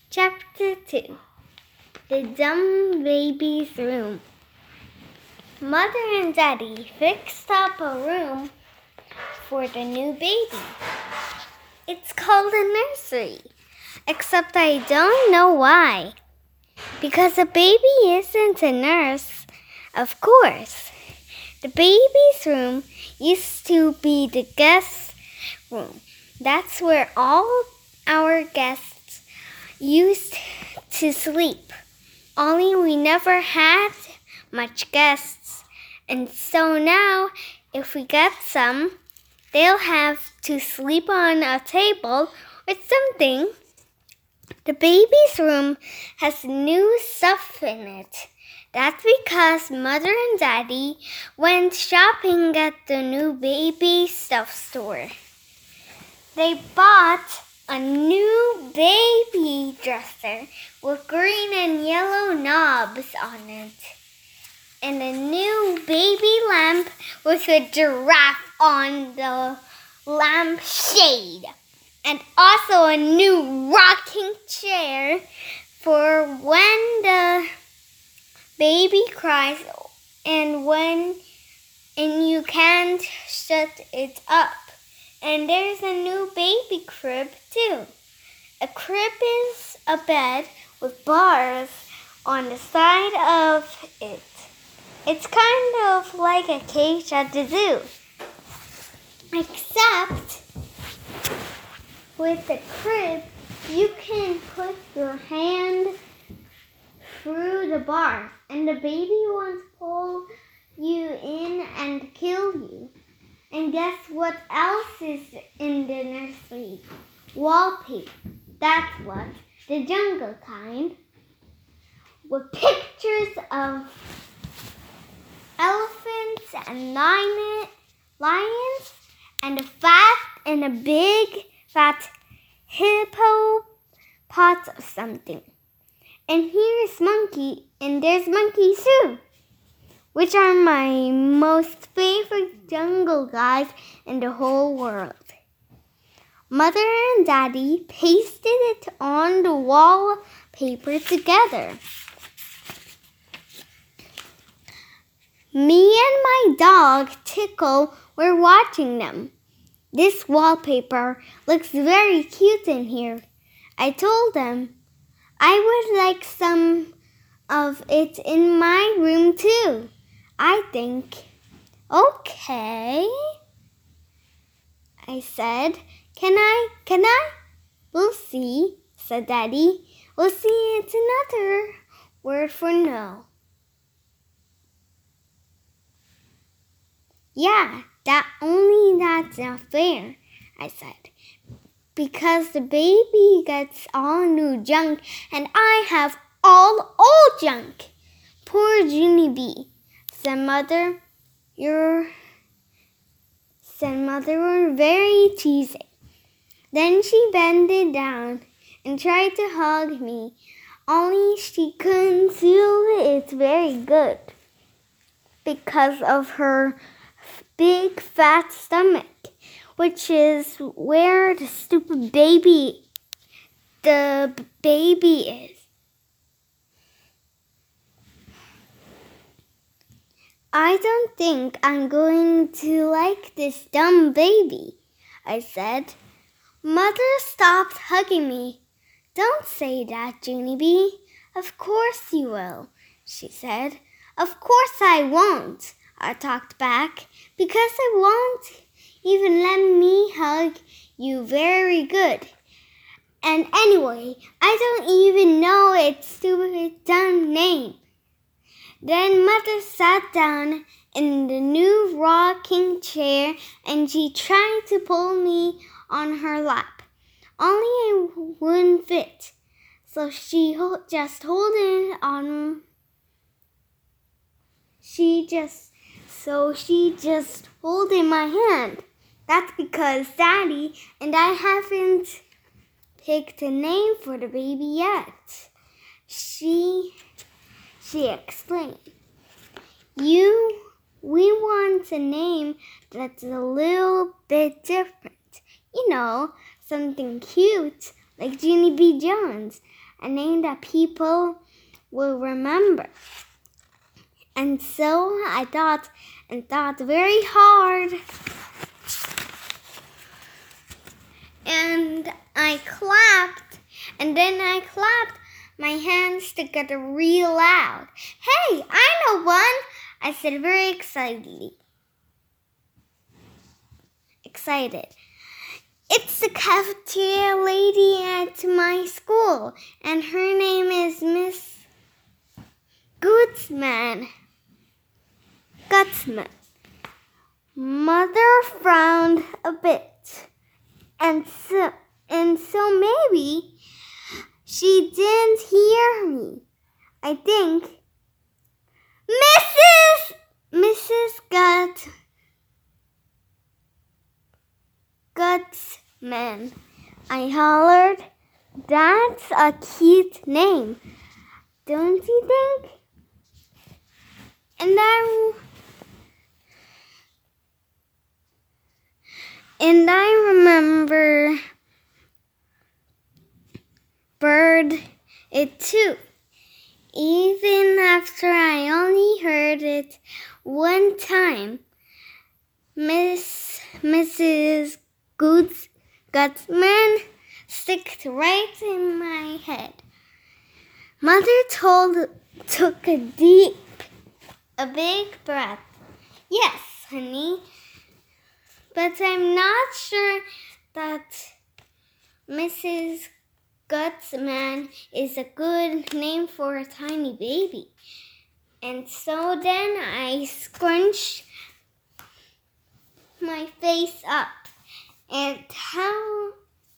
Chapter 2 The Dumb Baby's Room. Mother and Daddy fixed up a room for the new baby. It's called a nursery, except I don't know why. Because a baby isn't a nurse, of course. The baby's room used to be the guest room. That's where all our guests used to sleep. Only we never had much guests. And so now, if we get some, they'll have to sleep on a table or something. The baby's room has new stuff in it. That's because Mother and Daddy went shopping at the new baby stuff store. They bought a new baby dresser with green and yellow knobs on it, and a new baby lamp with a giraffe on the lamp shade, and also a new rocking chair for when the baby cries and you can't shut it up. And there's a new baby crib too. A crib is a bed with bars on the side of it. It's kind of like a cage at the zoo. Except with the crib, you can put your hand through the bars and the baby won't pull you in and kill you. And guess what else is in the nursery? Wallpaper. That's what. The jungle kind. With pictures of elephants and lions and a big fat hippopotamus of something. And here's monkey, and there's monkeys too, which are my most favorite jungle guys in the whole world. Mother and Daddy pasted it on the wallpaper together. Me and my dog, Tickle, were watching them. This wallpaper looks very cute in here. I told them I would like some of it in my room too, I think. Okay, I said. Can I? We'll see, said Daddy. We'll see, it's another word for no. Yeah, that's not fair, I said. Because the baby gets all new junk and I have all old junk. Poor Junie B, said Mother. You're very teasing. Then she bended down and tried to hug me, only she couldn't feel it very good because of her big fat stomach, which is where the stupid baby is. I don't think I'm going to like this dumb baby, I said. Mother stopped hugging me. Don't say that, Junie B. Of course you will, she said. Of course I won't, I talked back, because it won't even let me hug you very good. And anyway, I don't even know its stupid dumb name. Then Mother sat down in the new rocking chair and she tried to pull me on her lap. Only it wouldn't fit. So she just holding my hand. That's because Daddy and I haven't picked a name for the baby yet. She explained. We want a name that's a little bit different. You know, something cute like Junie B. Jones. a name that people will remember. And so I thought very hard. And I clapped, and then I clapped my hands together real loud. Hey, I know one, I said very excitedly. It's the cafeteria lady at my school, and her name is Miss Gutzman. Mother frowned a bit, and so maybe she didn't hear me. I think Mrs. Gutzman. I hollered, that's a cute name, don't you think? And I remember Bird it too, even after I only heard it one time. Mrs. Gutzman sticked right in my head. Mother took a big breath. Yes, honey, but I'm not sure that Mrs. Gutzman is a good name for a tiny baby. And so then I scrunched my face up. And how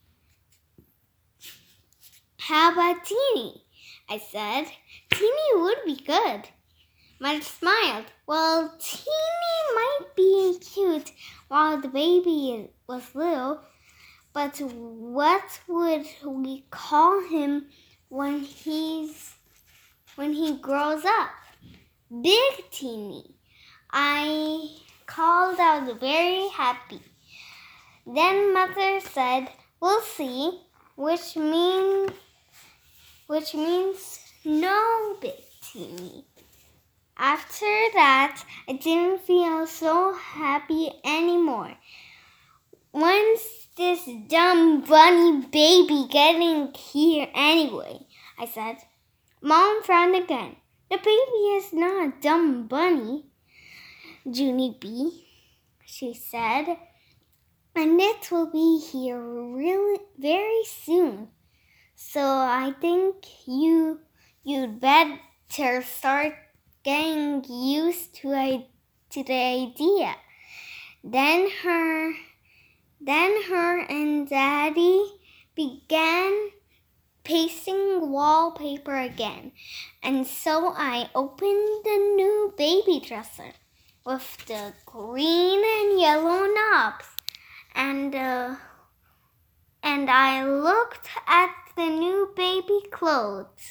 about Teeny? I said. Teeny would be good. Mother smiled. Well, Teeny might be cute while the baby was little, but what would we call him when he grows up? Big Teeny. I called out very happy. Then Mother said, we'll see, which means no Big Teeny. After that, I didn't feel so happy anymore. When's this dumb bunny baby getting here anyway? I said. Mom frowned again. The baby is not a dumb bunny, Junie B., she said, and it will be here really very soon. So I think you'd better start getting used to the idea. Then her and Daddy began pasting wallpaper again, and so I opened the new baby dresser with the green and yellow knobs, and I looked at the new baby clothes.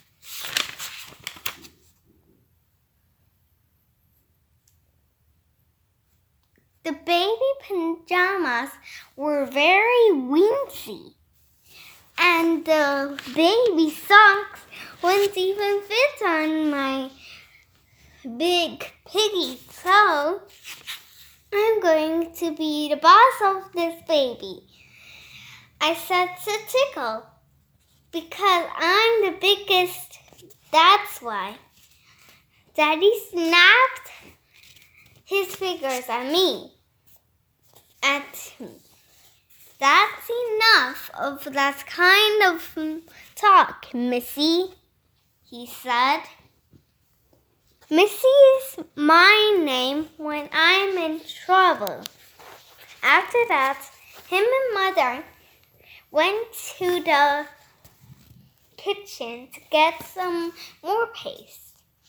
The baby pajamas were very wincy, and the baby socks wouldn't even fit on my big piggy. So I'm going to be the boss of this baby, I said to Tickle, because I'm the biggest, that's why. Daddy snapped his fingers at me. That's enough of that kind of talk, Missy, he said. Missy is my name when I'm in trouble. After that, him and Mother went to the kitchen to get some more paste.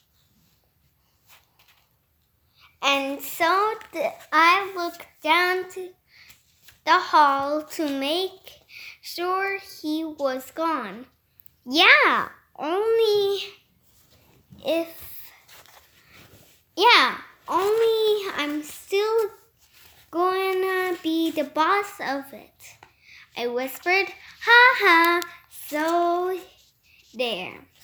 And so I looked down to the hall to make sure he was gone. Yeah, only I'm still gonna be the boss of it, I whispered. Ha ha, there.